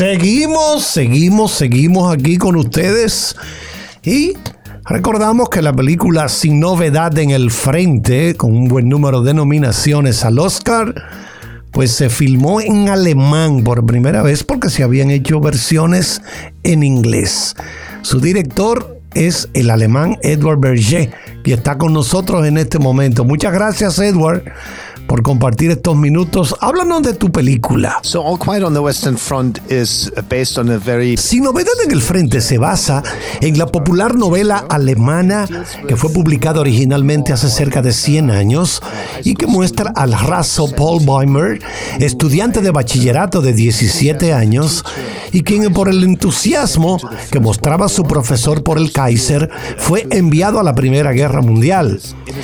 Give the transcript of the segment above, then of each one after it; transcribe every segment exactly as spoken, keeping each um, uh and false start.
Seguimos, seguimos, seguimos aquí con ustedes y recordamos que la película Sin Novedad en el Frente, con un buen número de nominaciones al Oscar, pues se filmó en alemán por primera vez porque se habían hecho versiones en inglés. Su director es el alemán Edward Berger, que está con nosotros en este momento. Muchas gracias, Edward, por compartir estos minutos. Háblanos de tu película. So All Quiet on the Western Front is based on a very... Sin Novedad en el Frente se basa en la popular novela alemana que fue publicada originalmente hace cerca de cien años y que muestra al raso Paul Bäumer, estudiante de bachillerato de diecisiete años, y quien por el entusiasmo que mostraba su profesor por el Kaiser fue enviado a la Primera Guerra Mundial.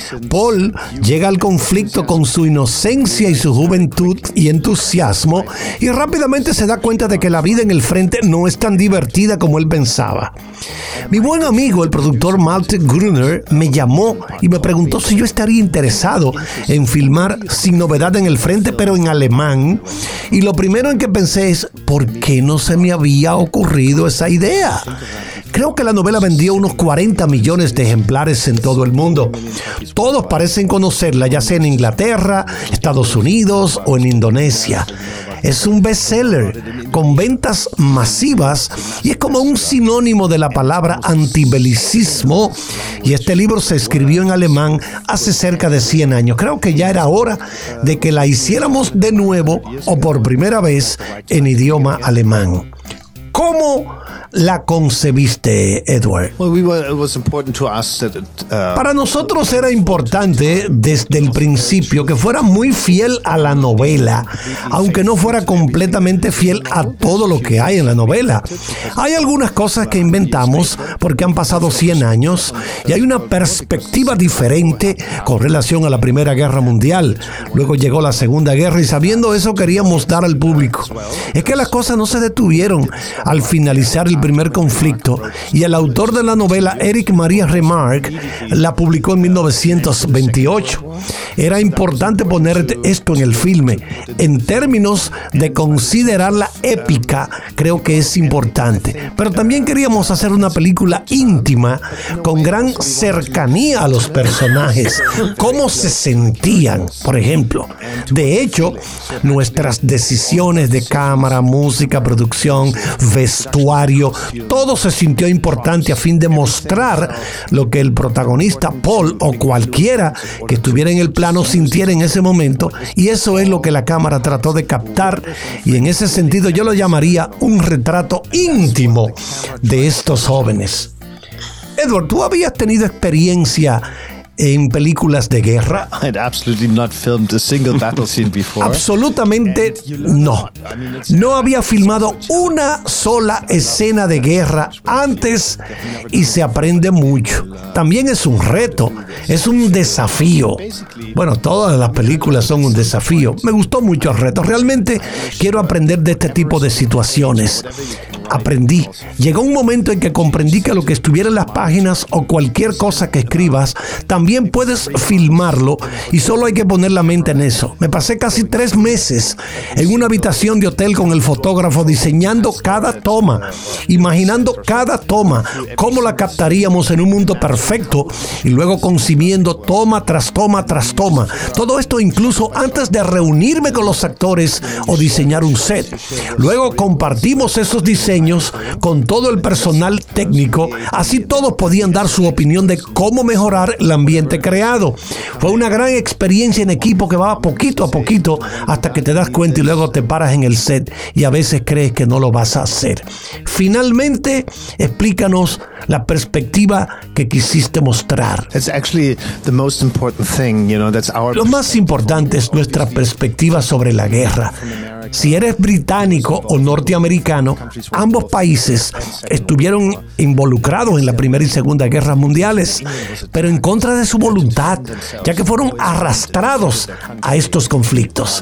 Paul llega al conflicto con su inocencia y su juventud y entusiasmo y rápidamente se da cuenta de que la vida en el frente no es tan divertida como él pensaba. Mi buen amigo, el productor Malte Grüner, me llamó y me preguntó si yo estaría interesado en filmar Sin Novedad en el Frente, pero en alemán. Y lo primero en que pensé es, ¿por qué no se me había ocurrido esa idea? Creo que la novela vendió unos cuarenta millones de ejemplares en todo el mundo. Todos parecen conocerla, ya sea en Inglaterra, Estados Unidos o en Indonesia. Es un bestseller con ventas masivas y es como un sinónimo de la palabra antibelicismo. Y este libro se escribió en alemán hace cerca de cien años. Creo que ya era hora de que la hiciéramos de nuevo o por primera vez en idioma alemán. ¿Cómo la concebiste, Edward? Well, we were, it was important to us that it, uh, Para nosotros era importante desde el principio que fuera muy fiel a la novela, aunque no fuera completamente fiel a todo lo que hay en la novela. Hay algunas cosas que inventamos porque han pasado cien años y hay una perspectiva diferente con relación a la Primera Guerra Mundial. Luego llegó la Segunda Guerra y sabiendo eso queríamos dar al público. Es que las cosas no se detuvieron al finalizar el primer conflicto y el autor de la novela, Erich Maria Remarque, la publicó en mil novecientos veintiocho. Era importante poner esto en el filme. En términos de considerarla épica, creo que es importante. Pero también queríamos hacer una película íntima, con gran cercanía a los personajes, cómo se sentían, por ejemplo. De hecho, nuestras decisiones de cámara, música, producción, vestuario, todo se sintió importante a fin de mostrar lo que el protagonista Paul o cualquiera que estuviera en el plano sintiera en ese momento, y eso es lo que la cámara trató de captar, y en ese sentido yo lo llamaría un retrato íntimo de estos jóvenes. Edward, ¿tú habías tenido experiencia en películas de guerra? I had absolutely not filmed a single battle scene before. Absolutamente no. No había filmado una sola escena de guerra antes y se aprende mucho. También es un reto, es un desafío. Bueno, todas las películas son un desafío. Me gustó mucho el reto. Realmente quiero aprender de este tipo de situaciones. Aprendí. Llegó un momento en que comprendí que lo que estuviera en las páginas o cualquier cosa que escribas, también puedes filmarlo y solo hay que poner la mente en eso. Me pasé casi tres meses en una habitación de hotel con el fotógrafo diseñando cada toma, imaginando cada toma, cómo la captaríamos en un mundo perfecto y luego concibiendo toma tras toma tras toma. Todo esto incluso antes de reunirme con los actores o diseñar un set. Luego compartimos esos diseños con todo el personal técnico, así todos podían dar su opinión de cómo mejorar el ambiente creado. Fue una gran experiencia en equipo que va poquito a poquito hasta que te das cuenta y luego te paras en el set y a veces crees que no lo vas a hacer. Finalmente, explícanos la perspectiva que quisiste mostrar. It's actually the most important thing, you know, that's our... Lo más importante es nuestra perspectiva sobre la guerra. Si eres británico o norteamericano, ambos países estuvieron involucrados en la Primera y Segunda Guerras Mundiales, pero en contra de su voluntad, ya que fueron arrastrados a estos conflictos.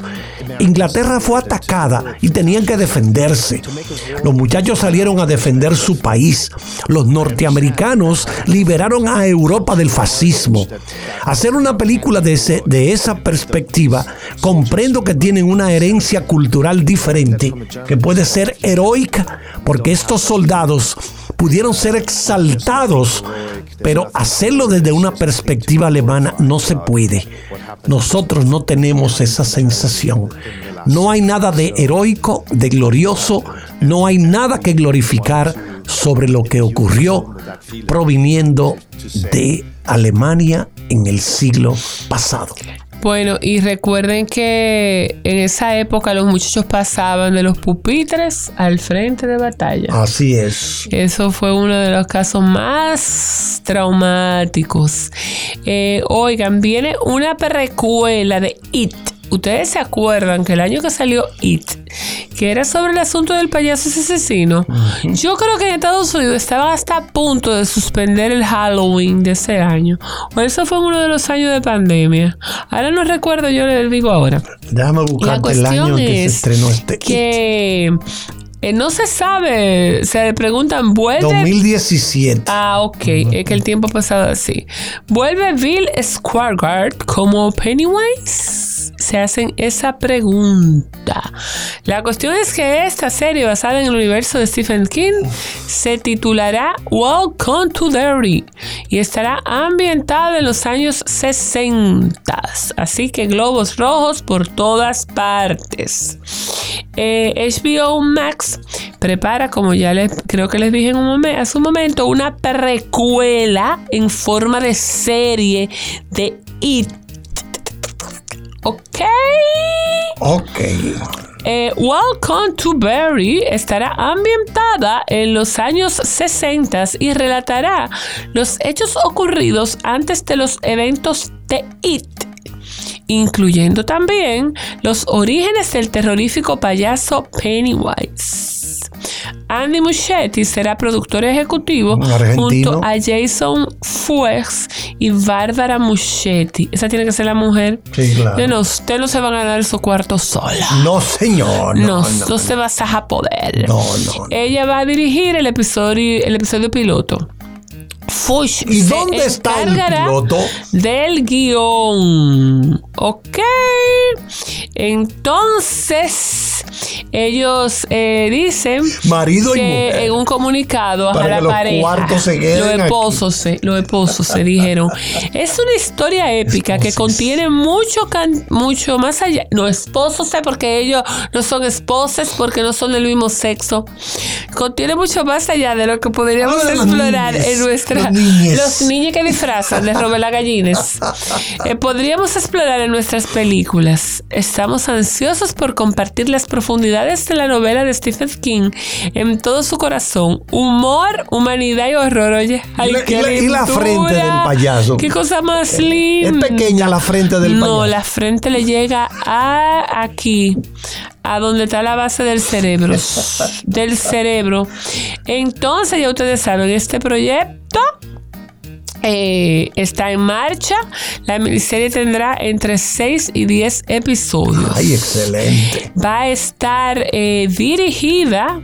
Inglaterra fue atacada y tenían que defenderse. Los muchachos salieron a defender su país. Los norteamericanos liberaron a Europa del fascismo. Hacer una película de, ese, de esa perspectiva, comprendo que tienen una herencia cultural diferente, que puede ser heroica, porque estos soldados pudieron ser exaltados, pero hacerlo desde una perspectiva alemana no se puede. Nosotros no tenemos esa sensación. No hay nada de heroico, de glorioso, no hay nada que glorificar sobre lo que ocurrió proviniendo de Alemania en el siglo pasado. Bueno, y recuerden que en esa época los muchachos pasaban de los pupitres al frente de batalla. Así es. Eso fue uno de los casos más traumáticos. Eh, oigan, viene una precuela de It. Ustedes se acuerdan que el año que salió It, que era sobre el asunto del payaso asesino, uh-huh. Yo creo que en Estados Unidos estaban hasta a punto de suspender el Halloween de ese año. O eso fue en uno de los años de pandemia. Ahora no recuerdo, yo les digo ahora. Déjame buscarte el año en que se estrenó este que It. Eh, no se sabe, se preguntan, ¿vuelve? dos mil diecisiete. Ah, ok, uh-huh. Es que el tiempo ha pasado así. ¿Vuelve Bill Skarsgård como Pennywise? Se hacen esa pregunta. La cuestión es que esta serie, basada en el universo de Stephen King, se titulará Welcome to Derry y estará ambientada en los años sesenta. Así que globos rojos por todas partes. Eh, H B O Max prepara, como ya les creo que les dije en un momento, hace un momento, una precuela en forma de serie de It. Ok. Ok. Eh, Welcome to Derry estará ambientada en los años sesenta y relatará los hechos ocurridos antes de los eventos de It, incluyendo también los orígenes del terrorífico payaso Pennywise. Andy Muschietti será productor ejecutivo junto a Jason Fuchs y Bárbara Muschietti. Esa tiene que ser la mujer. Sí, claro. No, usted no se va a ganar su cuarto sola. No, señor. No, no, no, no se va a poder. No, no, no. Ella va a dirigir el episodio, el episodio piloto. Fuchs ¿Y dónde está el piloto? Del guión. Ok. Entonces, ellos eh, dicen marido y que mujer, en un comunicado para a la que los pareja, cuartos se queden los esposos se, los esposos se dijeron, es una historia épica Esposos. que contiene mucho can, mucho más allá. No, esposos sé porque ellos no son esposos porque no son del mismo sexo. Contiene mucho más allá de lo que podríamos ah, explorar niñes, en nuestra los niños. los niños que disfrazan de Robela Gallines. Eh, podríamos explorar en nuestras películas. Estamos ansiosos por compartir las profundidades de la novela de Stephen King en todo su corazón. Humor, humanidad y horror. Oye, ay, y, la, qué y, la, y la frente del payaso. Qué cosa más linda. Es pequeña la frente del no, payaso. No, la frente le llega a aquí, a donde está la base del cerebro. del cerebro. Entonces, ya ustedes saben, este proyecto Eh, está en marcha. La miniserie tendrá entre seis y diez episodios. Ay, excelente. Va a estar eh, dirigida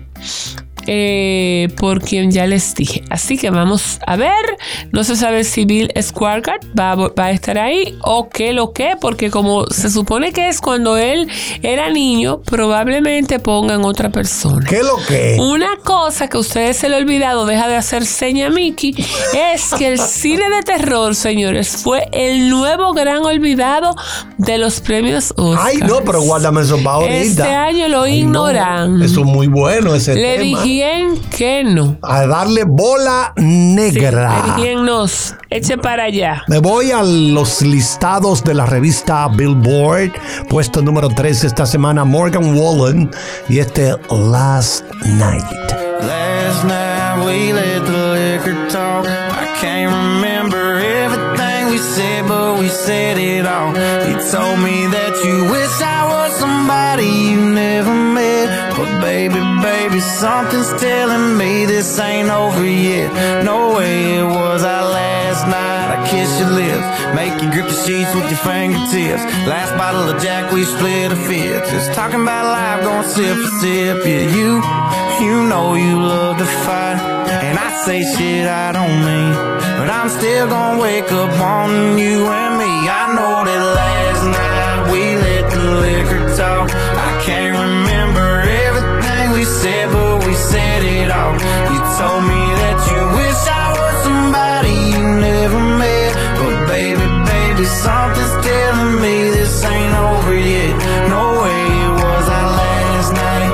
eh, por quien ya les dije. Así que vamos a ver. No se sabe si Bill Skarsgård va, va a estar ahí o qué lo que, porque como se supone que es cuando él era niño, probablemente pongan otra persona. ¿Qué lo que? Una cosa que a ustedes se le ha olvidado, deja de hacer seña Mickey, es que el cine de terror, señores, fue el nuevo gran olvidado de los premios Oscar. Ay, no, pero guárdame eso para ahorita. Este año lo Ay, ignoran. No, eso es muy bueno ese le tema. Dije ¿Quién que no? A darle bola negra. Sí, ¿quién nos? Eche para allá. Me voy a los listados de la revista Billboard. Puesto número tres esta semana, Morgan Wallen y este Last Night. Last night we let the liquor talk. I can't remember everything we said, but we said it all. You told me that you wish I was somebody you never met. But baby, baby, something's telling me this ain't over yet. No way it was our last night. I kiss your lips, make you grip the sheets with your fingertips. Last bottle of Jack, we split a fifth. Just talking about life, going sip for sip. Yeah, you, you know you love to fight, and I say shit I don't mean, but I'm still gonna wake up wanting you and me. I know that last night we let the liquor talk. I can't remember everything we said, but we said it all. You told me that you wish I was somebody you never met, but baby, baby, something's telling me this ain't over yet. No way it was our last night.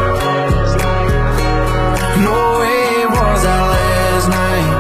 No way it was our last night.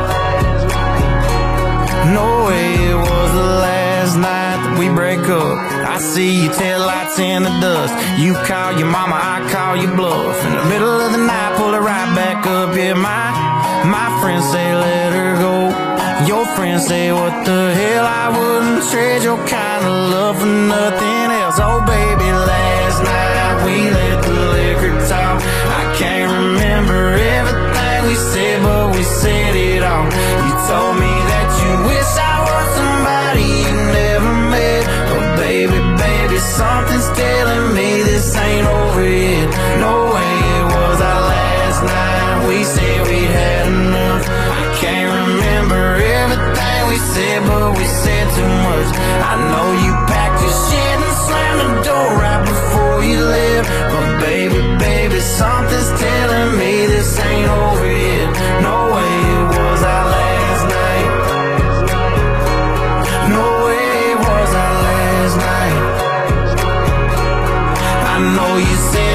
No way it was the last night that we break up. I see your taillights in the dust. You call your mama, I call your bluff. In the middle of the night, pull it right back up. Yeah, my, my friends say let her go. Your friends say what the hell, I wouldn't trade your kind of love for nothing else. Oh baby, last night we let the liquor talk. I can't remember everything we said, but we said it all. You told me that you wish I was somebody you never met, but baby, baby, something's telling me this ain't over yet. No way it was our last night. We said we had enough. I can't remember everything we said, but we said too much. I know you packed your shit and slammed the door right before you left, but baby, baby, something's telling me this ain't over yet. No way it was our last night. No way it was our last night. I know you said